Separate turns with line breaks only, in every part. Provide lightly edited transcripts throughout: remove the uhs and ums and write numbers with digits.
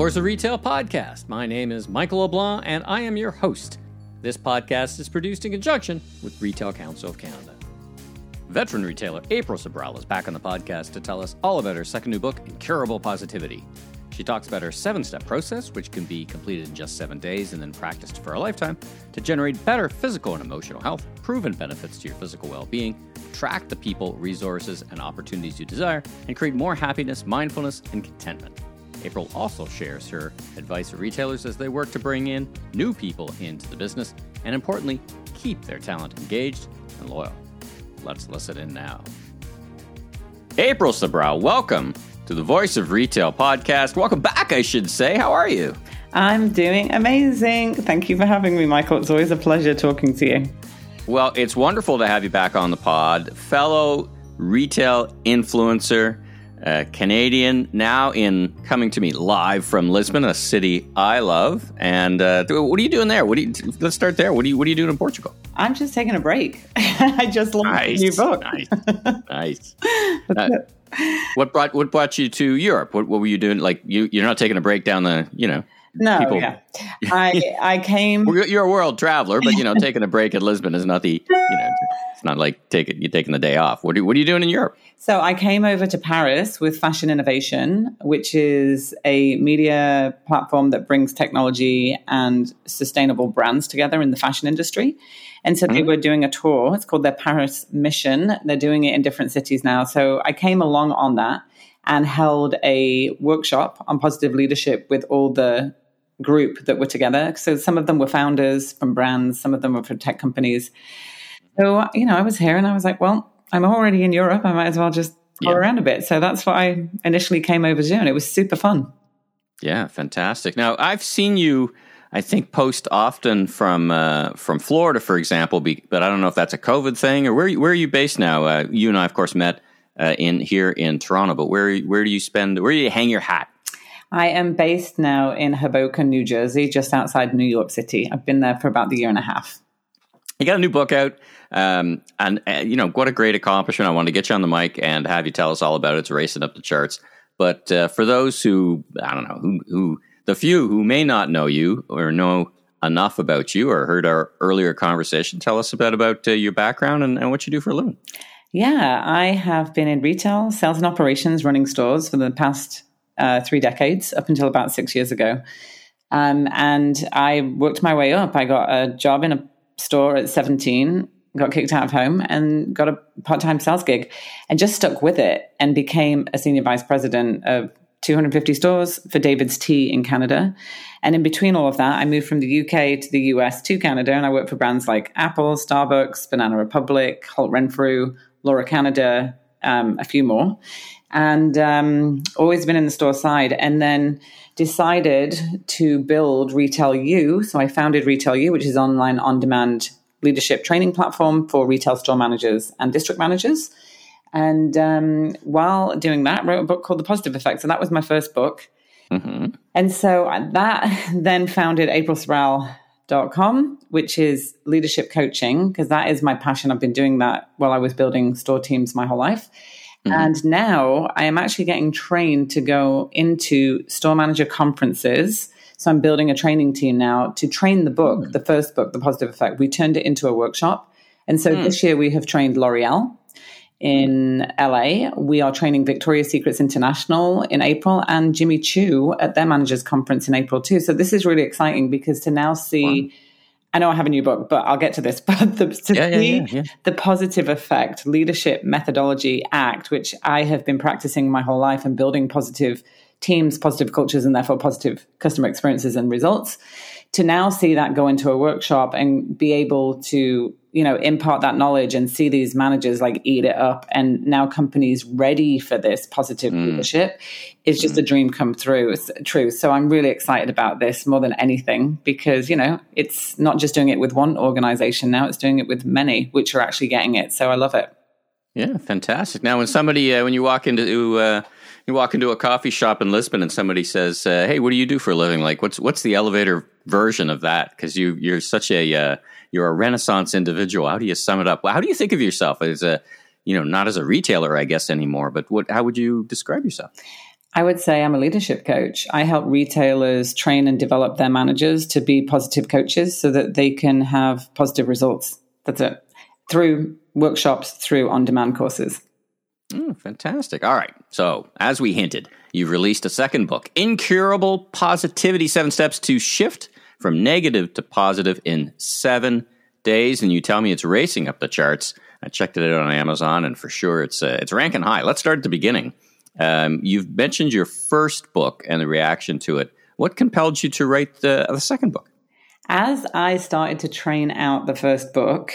Voice of Retail podcast. My name is Michael LeBlanc, and I am your host. This podcast is produced in conjunction with Retail Council of Canada. Veteran retailer April Sobral is back on the podcast to tell us all about her second new book, Incurable Positivity. She talks about her 7-step process, which can be completed in just 7 days and then practiced for a lifetime, to generate better physical and emotional health, proven benefits to your physical well-being, attract the people, resources, and opportunities you desire, and create more happiness, mindfulness, and contentment. April also shares her advice to retailers as they work to bring in new people into the business and, importantly, keep their talent engaged and loyal. Let's listen in now. April Sobral, welcome to the Voice of Retail podcast. Welcome back, I should say. How are you?
I'm doing amazing. Thank you for having me, Michael. It's always a pleasure talking to you.
Well, it's wonderful to have you back on the pod. Fellow retail influencer, Canadian, now coming to me live from Lisbon, a city I love. And what are you doing there? Let's start there. What are you doing in Portugal?
I'm just taking a break. I just launched a new book.
Nice. What brought you to Europe? What were you doing? Like you're not taking a break down the
No,
people.
Yeah. I came.
You're a world traveler, but taking a break at Lisbon is not it's not like you're taking the day off. What are you doing in Europe?
So I came over to Paris with Fashion Innovation, which is a media platform that brings technology and sustainable brands together in the fashion industry. And so they were doing a tour. It's called their Paris Mission. They're doing it in different cities now. So I came along on that and held a workshop on positive leadership with all the group that were together. So some of them were founders from brands, some of them were from tech companies. So, I was here and I was like, well, I'm already in Europe. I might as well just go around a bit. So that's what I initially came over to do. And it was super fun. Yeah,
fantastic. Now, I've seen you, I think, post often from Florida, for example, but I don't know if that's a COVID thing or where are you based now? You and I, of course, met here in Toronto, but where do you hang your hat?
I am based now in Hoboken, New Jersey, just outside New York City. I've been there for about a year and a half.
You got a new book out, and what a great accomplishment. I wanted to get you on the mic and have you tell us all about it. It's racing up the charts. But for those who, I don't know, who the few who may not know you or know enough about you or heard our earlier conversation, tell us about your background and what you do for a living.
Yeah, I have been in retail, sales and operations, running stores for the past 3 decades, up until about 6 years ago. And I worked my way up. I got a job in a store at 17, got kicked out of home and got a part-time sales gig and just stuck with it and became a senior vice president of 250 stores for David's Tea in Canada. And in between all of that, I moved from the UK to the US to Canada, and I worked for brands like Apple, Starbucks, Banana Republic, Holt Renfrew, Laura Canada, a few more. And always been in the store side, and then decided to build Retail U. So I founded Retail U, which is an online on-demand leadership training platform for retail store managers and district managers. And while doing that, wrote a book called The Positive Effect. So that was my first book. Mm-hmm. And so that then founded aprilsobral.com, which is leadership coaching, because that is my passion. I've been doing that while I was building store teams my whole life. Mm-hmm. And now I am actually getting trained to go into store manager conferences. So I'm building a training team now to train the book, the first book, The Positive Effect. We turned it into a workshop. And so this year we have trained L'Oreal in LA. We are training Victoria's Secrets International in April and Jimmy Choo at their managers conference in April too. So this is really exciting because to now see, I know I have a new book, but I'll get to this, but the Positive Effect Leadership Methodology Act, which I have been practicing my whole life and building positive teams, positive cultures, and therefore positive customer experiences and results, to now see that go into a workshop and be able to, impart that knowledge and see these managers like eat it up. And now companies ready for this positive leadership is just a dream come true. So I'm really excited about this more than anything because, it's not just doing it with one organization now, it's doing it with many, which are actually getting it. So I love it.
Yeah, fantastic. Now, when somebody, when you walk into a coffee shop in Lisbon and somebody says, "Hey, what do you do for a living?" Like, what's the elevator version of that? Because you're such a you're a Renaissance individual. How do you sum it up? How do you think of yourself as not as a retailer, I guess, anymore? But how would you describe yourself?
I would say I'm a leadership coach. I help retailers train and develop their managers to be positive coaches so that they can have positive results. That's it. Through workshops, through on-demand courses.
Fantastic. All right. So, as we hinted, you've released a second book, Incurable Positivity, 7 Steps to Shift from Negative to Positive in 7 Days. And you tell me it's racing up the charts. I checked it out on Amazon, and for sure it's ranking high. Let's start at the beginning. You've mentioned your first book and the reaction to it. What compelled you to write the second book?
As I started to train out the first book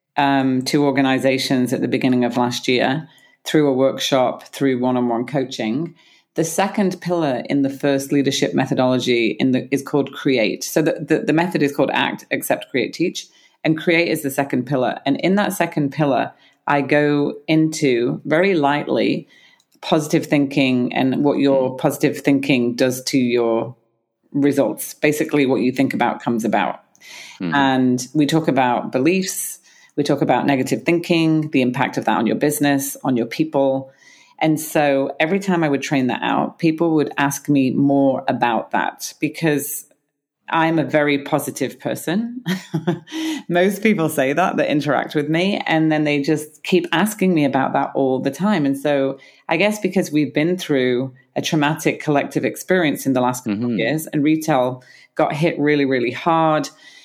to organizations at the beginning of last year, through a workshop, through one-on-one coaching, the second pillar in the first leadership methodology is called CREATE. So the method is called ACT, Accept, Create, Teach. And CREATE is the second pillar. And in that second pillar, I go into very lightly positive thinking and what your positive thinking does to your results. Basically, what you think about comes about. Mm-hmm. And we talk about beliefs. We talk about negative thinking, the impact of that on your business, on your people. And so every time I would train that out, people would ask me more about that because I'm a very positive person. Most people say that interact with me, and then they just keep asking me about that all the time. And so I guess because we've been through a traumatic collective experience in the last couple of years, and retail got hit really, really hard,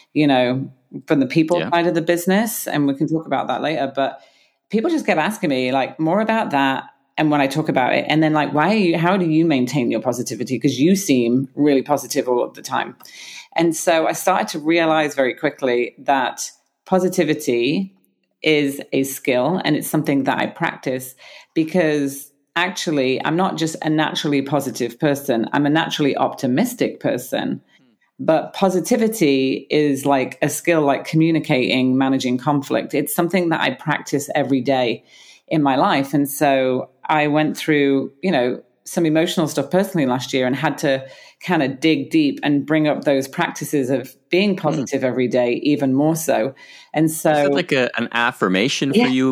from the people side of the business, and we can talk about that later, but people just kept asking me like more about that. And when I talk about it, and then like, how do you maintain your positivity? Because you seem really positive all of the time. And so I started to realize very quickly that positivity is a skill, and it's something that I practice because actually I'm not just a naturally positive person. I'm a naturally optimistic person. But positivity is like a skill, like communicating, managing conflict. It's something that I practice every day in my life. And so I went through, some emotional stuff personally last year and had to kind of dig deep and bring up those practices of being positive every day, even more so. And so,
is it like an affirmation for you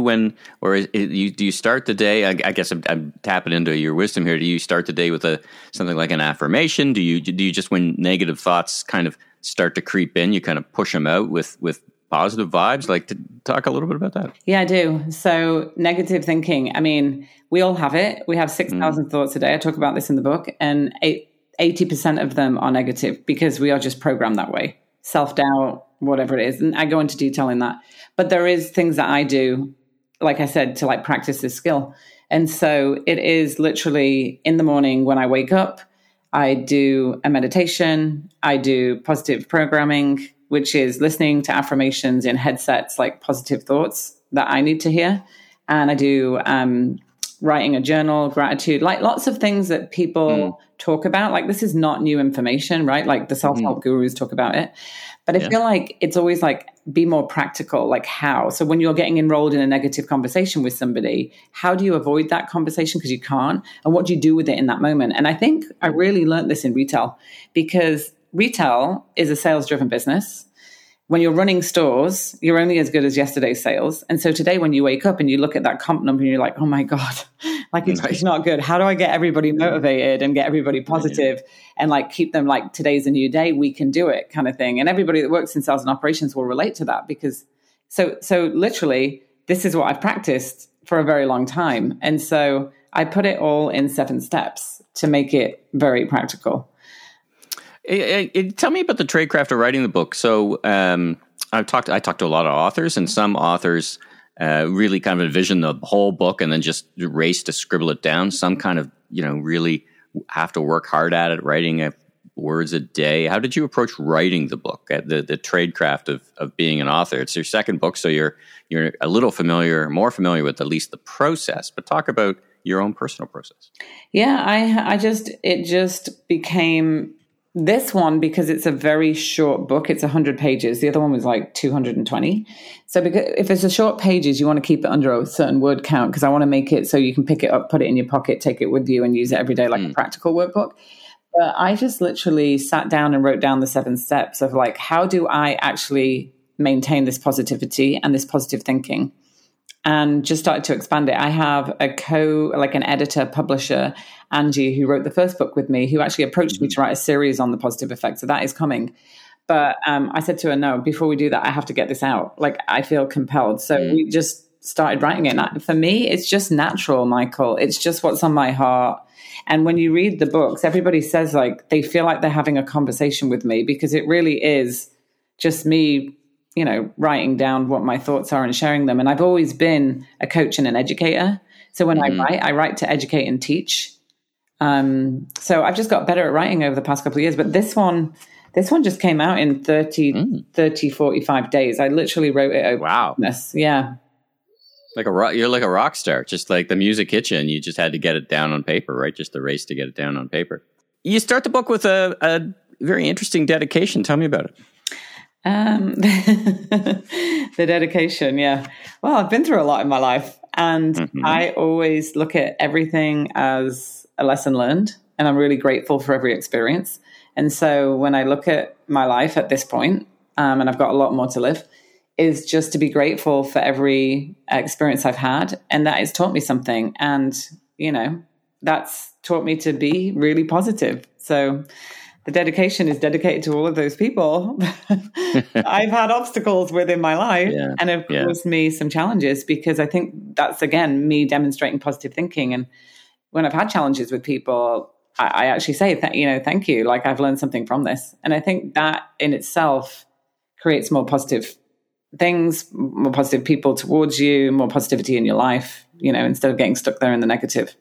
do you start the day? I guess I'm tapping into your wisdom here. Do you start the day with something like an affirmation? Do you just, when negative thoughts kind of start to creep in, you kind of push them out with positive vibes? Like, to talk a little bit about that.
Yeah, I do. So negative thinking, I mean, we all have it. We have 6,000 thoughts a day. I talk about this in the book, and 80% of them are negative because we are just programmed that way. Self-doubt, whatever it is. And I go into detail in that. But there is things that I do, like I said, to like practice this skill. And so it is literally in the morning when I wake up, I do a meditation, I do positive programming, which is listening to affirmations in headsets, like positive thoughts that I need to hear. And I do writing a journal, gratitude, like lots of things that people talk about. Like, this is not new information, right? Like the self-help gurus talk about it. But I feel like it's always like, be more practical, like how. So when you're getting enrolled in a negative conversation with somebody, how do you avoid that conversation? Because you can't. And what do you do with it in that moment? And I think I really learned this in retail, because retail is a sales-driven business. When you're running stores, you're only as good as yesterday's sales. And so today, when you wake up and you look at that comp number and you're like, oh my God, like it's not good. How do I get everybody motivated and get everybody positive and like keep them like, today's a new day, we can do it kind of thing. And everybody that works in sales and operations will relate to that, because so literally this is what I've practiced for a very long time. And so I put it all in 7 steps to make it very practical.
Tell me about the tradecraft of writing the book. So I talked to a lot of authors, and some authors really kind of envision the whole book and then just race to scribble it down. Some kind of, really have to work hard at it, writing words a day. How did you approach writing the book, the tradecraft of being an author? It's your second book, so you're a little more familiar with at least the process. But talk about your own personal process.
Yeah, it just became this one, because it's a very short book. It's 100 pages. The other one was like 220. So if it's a short pages, you want to keep it under a certain word count, because I want to make it so you can pick it up, put it in your pocket, take it with you, and use it every day like a practical workbook. But I just literally sat down and wrote down the 7 steps of like, how do I actually maintain this positivity and this positive thinking? and just started to expand it. I have an editor, publisher, Angie, who wrote the first book with me, who actually approached me to write a series on the positive effects. So that is coming. But I said to her, no, before we do that, I have to get this out. Like, I feel compelled. So we just started writing it. And for me, it's just natural, Michael. It's just what's on my heart. And when you read the books, everybody says like they feel like they're having a conversation with me, because it really is just me, writing down what my thoughts are and sharing them. And I've always been a coach and an educator. So when I write to educate and teach. So I've just got better at writing over the past couple of years. But this one just came out in 45 days. I literally wrote it over.
Wow.
Christmas. Yeah.
You're like a rock star, just like the music hit you and you just had to get it down on paper, right? Just the race to get it down on paper. You start the book with a very interesting dedication. Tell me about it.
The dedication. Yeah. Well, I've been through a lot in my life, and I always look at everything as a lesson learned, and I'm really grateful for every experience. And so when I look at my life at this point, and I've got a lot more to live, is just to be grateful for every experience I've had. And that has taught me something. And, that's taught me to be really positive. So the dedication is dedicated to all of those people I've had obstacles with in my life, and have caused me some challenges, because I think that's, again, me demonstrating positive thinking. And when I've had challenges with people, I actually say, thank you. Like, I've learned something from this. And I think that in itself creates more positive things, more positive people towards you, more positivity in your life, instead of getting stuck there in the negative.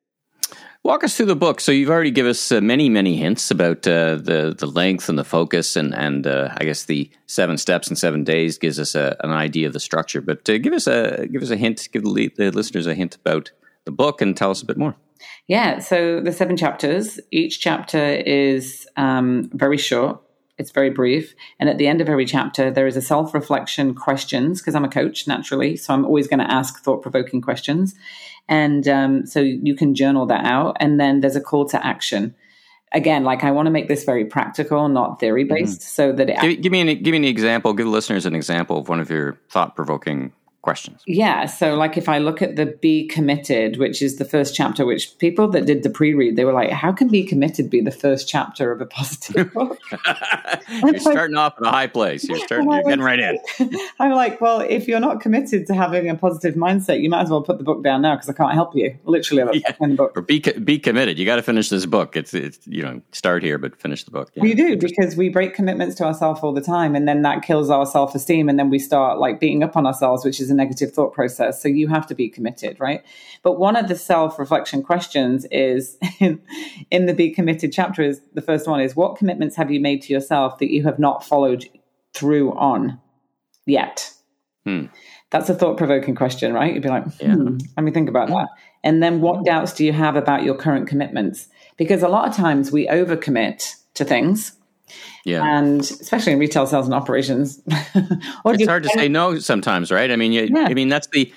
Walk us through the book. So you've already given us many, many hints about the length and the focus, and I guess the 7 steps in 7 days gives us an idea of the structure. But give us a hint, give the listeners a hint about the book, and tell us a bit more.
Yeah. So the 7 chapters. Each chapter is very short. It's very brief. And at the end of every chapter, there is a self-reflection questions, because I'm a coach naturally. So I'm always going to ask thought-provoking questions. And so you can journal that out. And then there's a call to action. Again, I want to make this very practical, not theory-based, so that
give me an example. Give the listeners an example of one of your thought-provoking questions.
Yeah. So if I look at the Be Committed, which is the first chapter, which people that did the pre-read, they were like, how can Be Committed be the first chapter of a positive book?
You're starting off at a high place. You're getting right in.
I'm like, well, if you're not committed to having a positive mindset, you might as well put the book down now, because I can't help you. Literally, that's the book.
Or be committed. You got to finish this book. It's start here, but finish the book. Yeah.
We do, because we break commitments to ourselves all the time, and then that kills our self-esteem, and then we start beating up on ourselves, which is a negative thought process. So you have to be committed, right? But one of the self-reflection questions is in the Be Committed chapter, is the first one is, what commitments have you made to yourself that you have not followed through on yet? That's a thought-provoking question, right? You'd be like, let me think about that. And then what doubts do you have about your current commitments? Because a lot of times we overcommit to things. Yeah. And especially in retail sales and operations.
It's hard to say no sometimes, right? I mean, that's the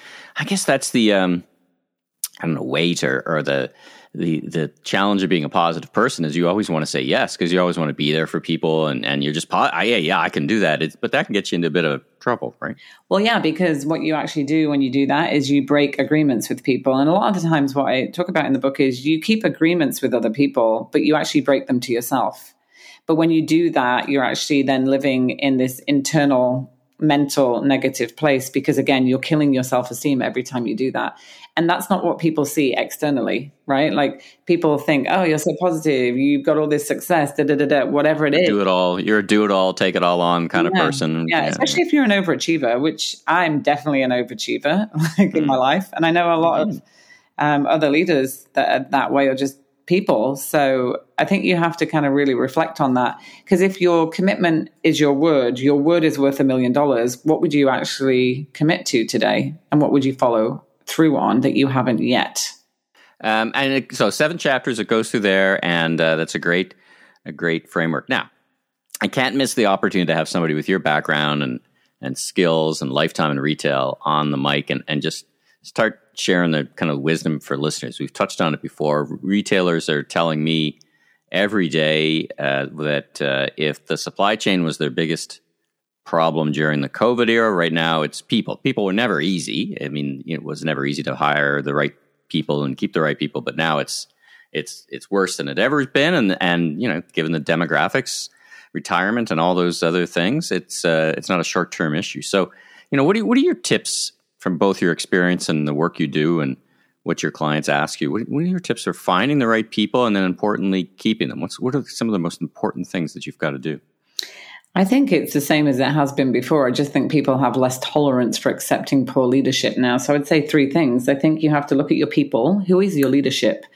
weight or the challenge of being a positive person is you always want to say yes, because you always want to be there for people, and you're just, I can do that. But that can get you into a bit of trouble, right?
Well, yeah, because what you actually do when you do that is you break agreements with people. And a lot of the times what I talk about in the book is you keep agreements with other people, but you actually break them to yourself. But when you do that, you're actually then living in this internal mental negative place, because again, you're killing your self-esteem every time you do that. And that's not what people see externally, right? People think, oh, you're so positive, you've got all this success, whatever it is.
You're a do-it-all, take-it-all-on kind of person.
Yeah, especially if you're an overachiever, which I'm definitely an overachiever in my life. And I know a lot of other leaders that are that way, or just people. So I think you have to kind of really reflect on that, because if your commitment is your word is worth $1 million. What would you actually commit to today, and what would you follow through on that you haven't yet?
So 7 chapters, it goes through there, and that's a great framework. Now, I can't miss the opportunity to have somebody with your background and skills and lifetime in retail on the mic and just start sharing the kind of wisdom for listeners. We've touched on it before. Retailers are telling me every day that if the supply chain was their biggest problem during the COVID era. Right now, it's people. People were never easy. I mean, it was never easy to hire the right people and keep the right people. But now it's worse than it ever has been. And given the demographics, retirement, and all those other things, it's not a short-term issue. So, what are your tips from both your experience and the work you do and what your clients ask you? What are your tips for finding the right people and then importantly keeping them? What are some of the most important things that you've got to do?
I think it's the same as it has been before. I just think people have less tolerance for accepting poor leadership now. So I'd say three things. I think you have to look at your people. Who is your leadership?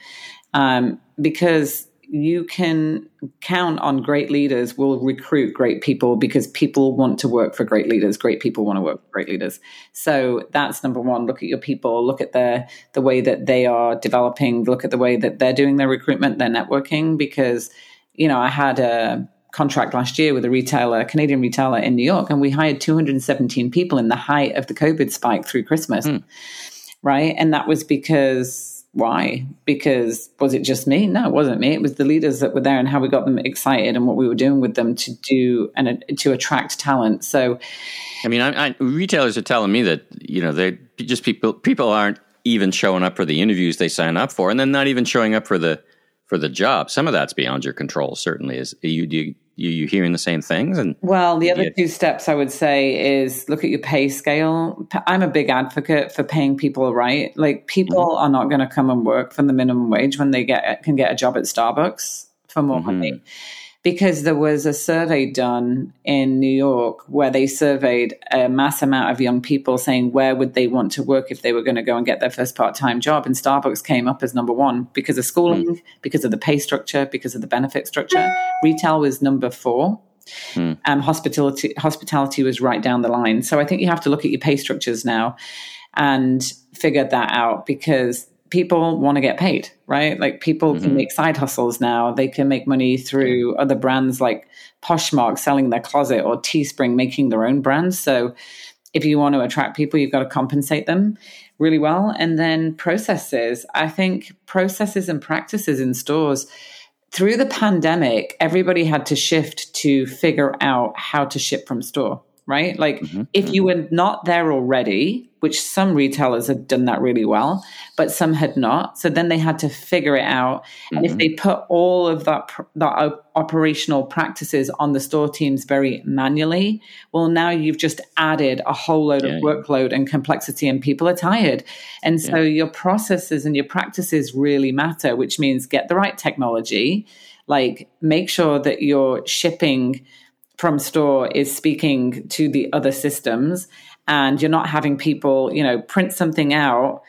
Because you can count on great leaders will recruit great people because people want to work for great leaders. Great people want to work for great leaders. So that's number one. Look at your people. Look at the way that they are developing. Look at the way that they're doing their recruitment, their networking. Because, I had a contract last year with a Canadian retailer in New York, and we hired 217 people in the height of the COVID spike through Christmas. Right? And that was because... Why? Because was it just me? No, it wasn't me. It was the leaders that were there and how we got them excited and what we were doing with them to do and to attract talent. So,
I mean, retailers are telling me that they just people aren't even showing up for the interviews they sign up for, and then not even showing up for the job. Some of that's beyond your control. Certainly, is you hearing the same things? And
the other two steps I would say is look at your pay scale. I'm a big advocate for paying people right. Like people are not going to come and work for the minimum wage when they can get a job at Starbucks for more money. Because there was a survey done in New York where they surveyed a mass amount of young people saying where would they want to work if they were going to go and get their first part-time job. And Starbucks came up as number one because of schooling, because of the pay structure, because of the benefit structure. Retail was number 4. Hospitality was right down the line. So I think you have to look at your pay structures now and figure that out because people want to get paid, right? Like people can make side hustles now. They can make money through other brands like Poshmark selling their closet or Teespring making their own brands. So if you want to attract people, you've got to compensate them really well. And then processes. I think processes and practices in stores. Through the pandemic, everybody had to shift to figure out how to ship from store, right? Like if you were not there already, which some retailers had done that really well, but some had not. So then they had to figure it out. And if they put all of that operational practices on the store teams very manually, well, now you've just added a whole load of workload and complexity and people are tired. And so your processes and your practices really matter, which means get the right technology, like make sure that your shipping from store is speaking to the other systems and you're not having people, print something out,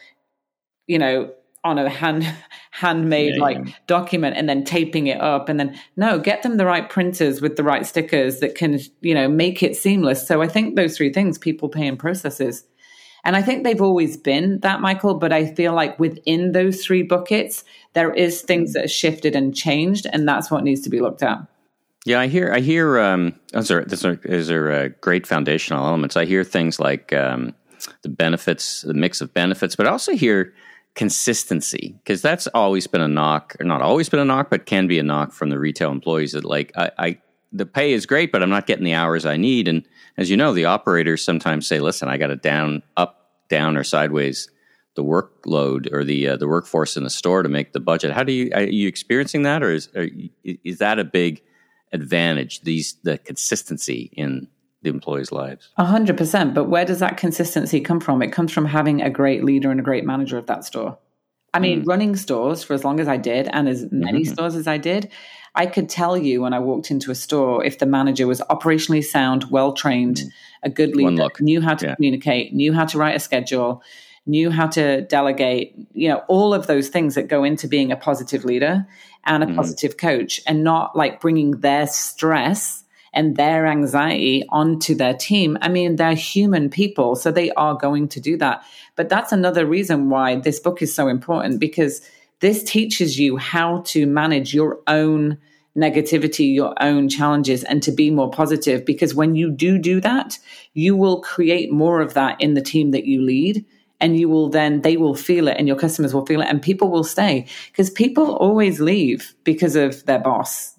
on a handmade document and then taping it up. And then, no, get them the right printers with the right stickers that can, make it seamless. So I think those three things, people, pay, and processes. And I think they've always been that, Michael, but I feel like within those three buckets, there is things that have shifted and changed, and that's what needs to be looked at.
Yeah, I hear. Those are great foundational elements. I hear things like the benefits, the mix of benefits, but I also hear consistency because that's always been a knock, or not always been a knock, but can be a knock from the retail employees that like the pay is great, but I'm not getting the hours I need. And as you know, the operators sometimes say, "Listen, I got to up, down, or sideways the workload or the workforce in the store to make the budget." Are you experiencing that, or is that a big advantage, the consistency in the employees' lives?
100%. But where does that consistency come from? It comes from having a great leader and a great manager of that store. I mean, running stores for as long as I did and as many stores as I did, I could tell you when I walked into a store if the manager was operationally sound, well-trained, a good leader, knew how to communicate, knew how to write a schedule, knew how to delegate, all of those things that go into being a positive leader and a positive coach, and not like bringing their stress and their anxiety onto their team. I mean, they're human people, so they are going to do that. But that's another reason why this book is so important, because this teaches you how to manage your own negativity, your own challenges, and to be more positive. Because when you do that, you will create more of that in the team that you lead. And they will feel it and your customers will feel it and people will stay, because people always leave because of their boss.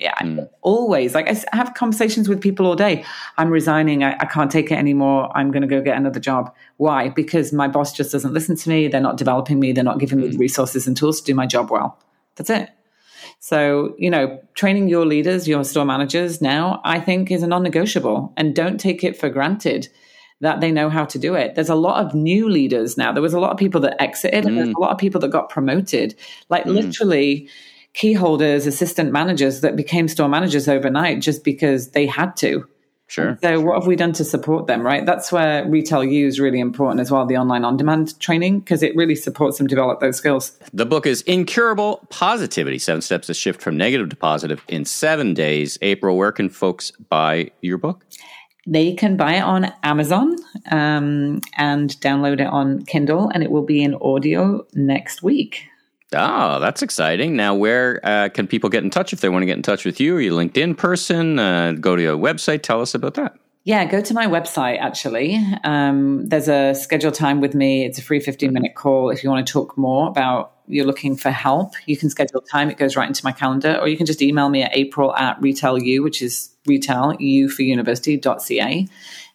Always. Like I have conversations with people all day. I'm resigning. I can't take it anymore. I'm going to go get another job. Why? Because my boss just doesn't listen to me. They're not developing me. They're not giving me the resources and tools to do my job well. That's it. So, training your leaders, your store managers now, I think is a non-negotiable, and don't take it for granted that they know how to do it. There's a lot of new leaders now. There was a lot of people that exited and there's a lot of people that got promoted, like literally key holders, assistant managers that became store managers overnight just because they had to.
Sure.
So what have we done to support them, right? That's where Retail U is really important as well, the online on-demand training, because it really supports them develop those skills.
The book is Incurable Positivity, 7 Steps to Shift from Negative to Positive in 7 days. April, where can folks buy your book?
They can buy it on Amazon and download it on Kindle, and it will be in audio next week.
Oh, that's exciting. Now, where can people get in touch if they want to get in touch with you? Are you a LinkedIn person? Go to a website. Tell us about that.
Yeah, go to my website, actually. There's a scheduled time with me. It's a free 15-minute call. If you want to talk more about you're looking for help, you can schedule time. It goes right into my calendar. Or you can just email me at april@retailu, which is retail, U for university.ca.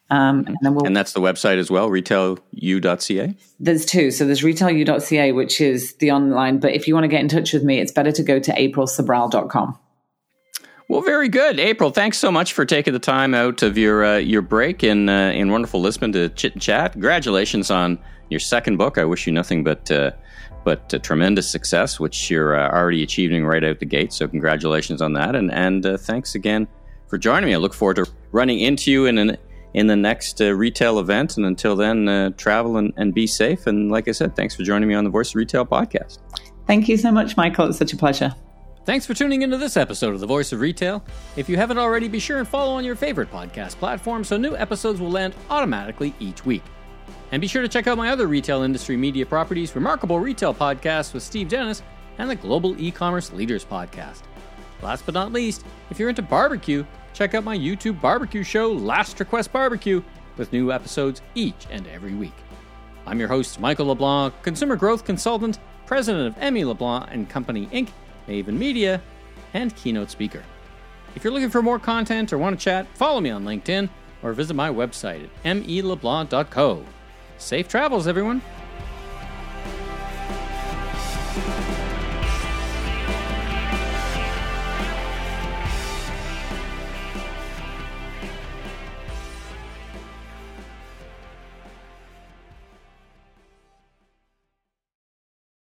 And
that's the website as well, retailu.ca?
There's two. So there's retailu.ca, which is the online. But if you want to get in touch with me, it's better to go to aprilsobral.com.
Well, very good. April, thanks so much for taking the time out of your break in wonderful Lisbon to chit and chat. Congratulations on your second book. I wish you nothing but tremendous success, which you're already achieving right out the gate. So congratulations on that. And thanks again for joining me. I look forward to running into you in the next retail event. And until then, travel and be safe. And like I said, thanks for joining me on the Voice of Retail podcast.
Thank you so much, Michael. It's such a pleasure.
Thanks for tuning into this episode of The Voice of Retail. If you haven't already, be sure and follow on your favorite podcast platform so new episodes will land automatically each week. And be sure to check out my other retail industry media properties, Remarkable Retail Podcast with Steve Dennis, and the Global E-Commerce Leaders Podcast. Last but not least, if you're into barbecue, check out my YouTube barbecue show, Last Request Barbecue, with new episodes each and every week. I'm your host, Michael LeBlanc, consumer growth consultant, president of Emmy LeBlanc and Company, Inc., Maven Media, and keynote speaker. If you're looking for more content or want to chat, follow me on LinkedIn or visit my website at meleblanc.co. Safe travels, everyone.